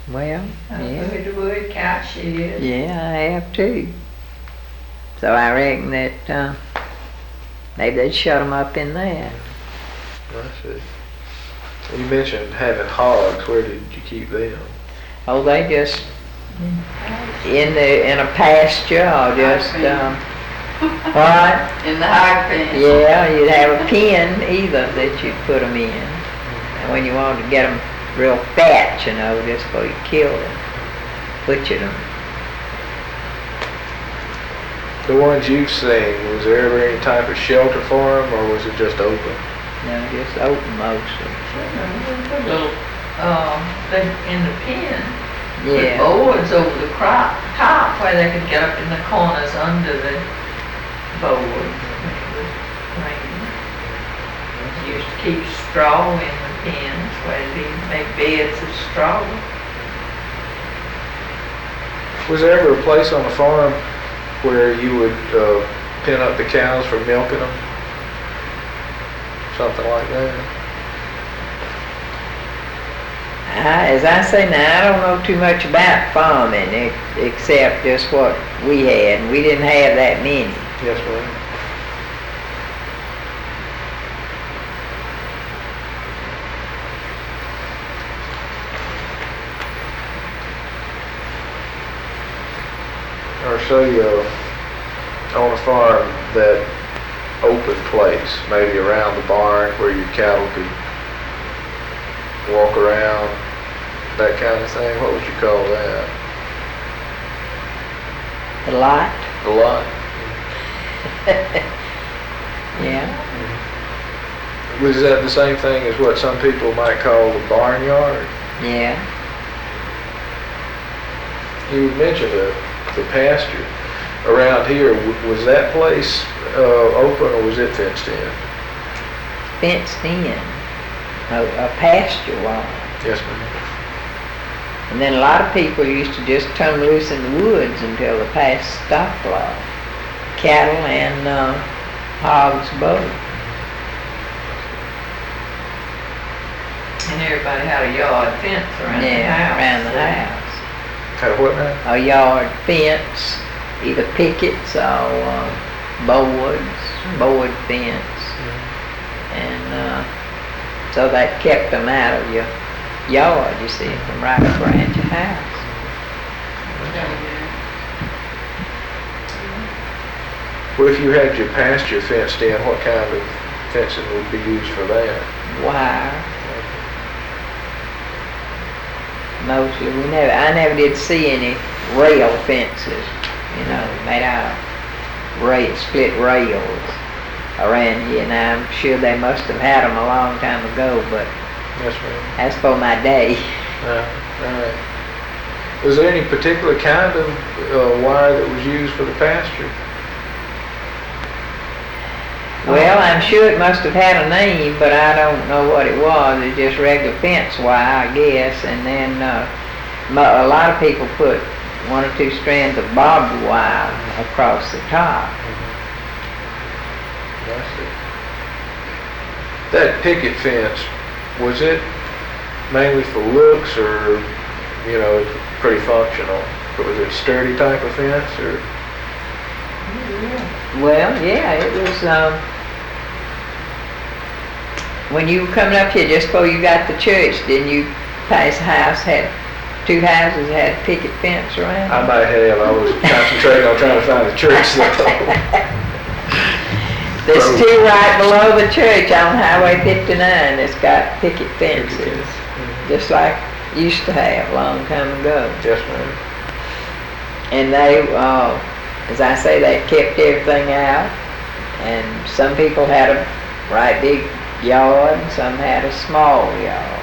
Well, yeah. Wood couch shed. Yeah, I have too. So I reckon that maybe they'd shut them up in there. I see. You mentioned having hogs. Where did you keep them? Oh, they just in a pasture or just what? In the hog pen. Yeah, you'd have a pen either that you'd put them in. And when you wanted to get them real fat, just before you kill them, butcher them. The ones you've seen, was there ever any type of shelter for them, or was it just open? No, just open mostly. Little, in the pen. Yeah. With boards over the top where they could get up in the corners under the boards when it was raining. You used to keep straw in the pens where they'd make beds of straw. Was there ever a place on the farm where you would pen up the cows for milking them? Something like that? As I say now, I don't know too much about farming except just what we had, and we didn't have that many. Yes, ma'am. Or say on a farm, that open place, maybe around the barn where your cattle could walk around, that kind of thing. What would you call that? A lot. A lot? Yeah. Was that the same thing as what some people might call the barnyard? Yeah. You mentioned the pasture around here. Was that place open, or was it fenced in? Fenced in. A pasture wall. Yes, ma'am. And then a lot of people used to just turn loose in the woods until the past stock law. Cattle and hogs both. And everybody had a yard fence around the house. Around the house. Had what now? A yard fence, either pickets or board fence. And so that kept them out of your yard, you see, from right up around your house. Well, if you had your pasture fenced in, what kind of fencing would be used for that? Wire. Mostly, I never did see any rail fences, made out of split rails around here. Now I'm sure they must have had them a long time ago, but Yes, ma'am. that's for my day. All right. Was there any particular kind of wire that was used for the pasture? Well, I'm sure it must have had a name, but I don't know what it was. It's just regular fence wire, I guess. And then a lot of people put 1 or 2 strands of barbed wire across the top. I see. That picket fence, was it mainly for looks, or, pretty functional? Was it a sturdy type of fence, or? Well, yeah, it was, when you were coming up here just before you got to church, didn't you pass a house, had 2 houses had a picket fence around? I might have. I was concentrating on trying to find a church though. There's 2 right below the church on Highway 59 that's got picket fences, just like used to have a long time ago. Yes, ma'am. And they, as I say, they kept everything out, and some people had a right big yard, and some had a small yard.